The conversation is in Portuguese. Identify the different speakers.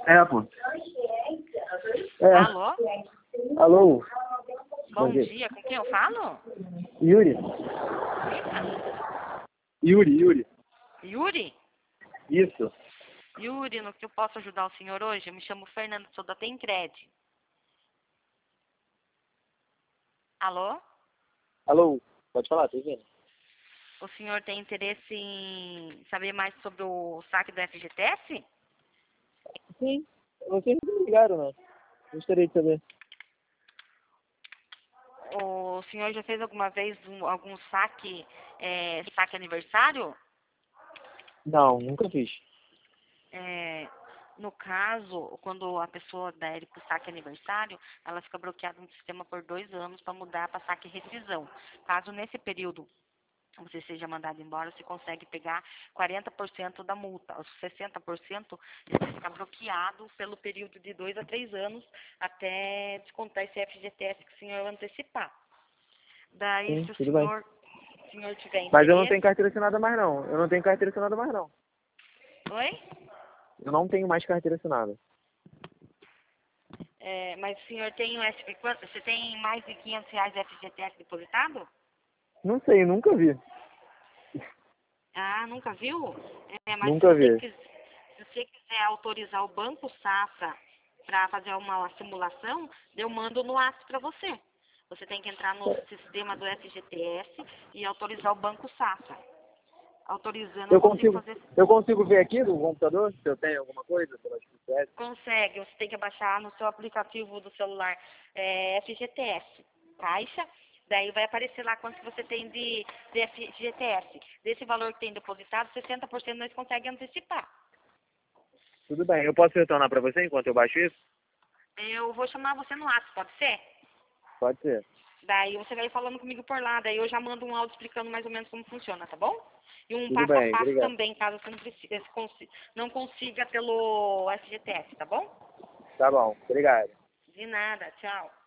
Speaker 1: É, pô.
Speaker 2: Alô?
Speaker 1: Alô?
Speaker 2: Bom dia, com quem eu falo?
Speaker 1: Yuri? Yuri.
Speaker 2: Yuri?
Speaker 1: Isso.
Speaker 2: Yuri, no que eu posso ajudar o senhor hoje? Eu me chamo Fernanda, sou da Tencred. Alô?
Speaker 1: Alô? Pode falar, tô ouvindo.
Speaker 2: O senhor tem interesse em saber mais sobre o saque do FGTS?
Speaker 1: Sim. Vocês me ligaram, né? Gostaria de saber.
Speaker 2: O senhor já fez alguma vez algum saque, saque aniversário?
Speaker 1: Não, nunca fiz.
Speaker 2: No caso, quando a pessoa adere para o saque aniversário, ela fica bloqueada no sistema por 2 anos para mudar para saque rescisão. Caso nesse período você seja mandado embora, você consegue pegar 40% da multa. Os 60% você fica bloqueado pelo período de 2 a 3 anos até descontar esse FGTS que o senhor antecipar. Daí,
Speaker 1: Sim,
Speaker 2: se o
Speaker 1: tudo bem.
Speaker 2: senhor tiver
Speaker 1: Mas eu não tenho
Speaker 2: interesse...
Speaker 1: carteira assinada mais, não. Eu não tenho carteira assinada mais, não.
Speaker 2: Oi?
Speaker 1: Eu não tenho mais carteira assinada.
Speaker 2: Mas o senhor tem você tem mais de R$ 500 FGTS depositado?
Speaker 1: Não sei, nunca vi.
Speaker 2: Ah, nunca viu? Mas
Speaker 1: Nunca vi.
Speaker 2: se você quiser autorizar o Banco Safra para fazer uma simulação, eu mando no WhatsApp para você. Você tem que entrar no sistema do FGTS e autorizar o Banco Safra. Autorizando, eu consigo fazer...
Speaker 1: Eu consigo ver aqui no computador se eu tenho alguma coisa pela FGTS?
Speaker 2: Consegue, você tem que baixar no seu aplicativo do celular FGTS, Caixa. Daí vai aparecer lá quanto que você tem de FGTS. Desse valor que tem depositado, 60% nós conseguimos antecipar.
Speaker 1: Tudo bem. Eu posso retornar para você enquanto eu baixo isso?
Speaker 2: Eu vou chamar você no WhatsApp, pode ser?
Speaker 1: Pode ser.
Speaker 2: Daí você vai falando comigo por lá, daí eu já mando um áudio explicando mais ou menos como funciona, tá bom? E um
Speaker 1: Tudo
Speaker 2: passo a
Speaker 1: bem,
Speaker 2: passo
Speaker 1: obrigado.
Speaker 2: também, caso você não consiga pelo FGTS, tá bom?
Speaker 1: Tá bom, obrigado.
Speaker 2: De nada, tchau.